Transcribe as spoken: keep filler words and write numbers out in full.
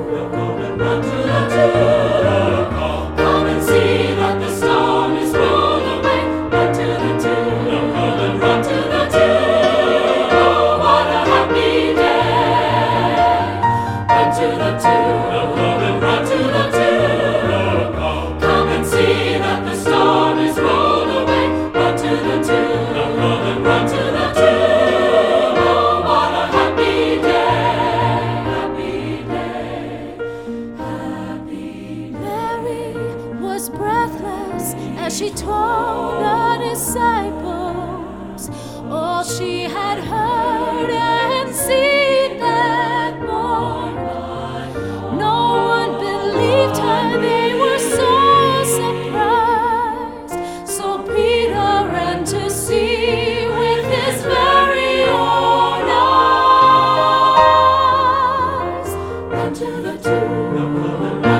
Run to the tomb. Come and see that the storm is rolled away. Run to the tomb. Run to the tomb. Oh, what a happy day. Run to the tomb. Run to the tomb. Come and see that the storm is rolled away. Run to the tomb. Run to the tomb. Oh, what a happy day. Happy day. Happy day. Mary was breathless as she told the disciples all she had heard and seen that morn. No one believed her, they were so surprised. So Peter ran to see with his very own eyes. Run to the tomb.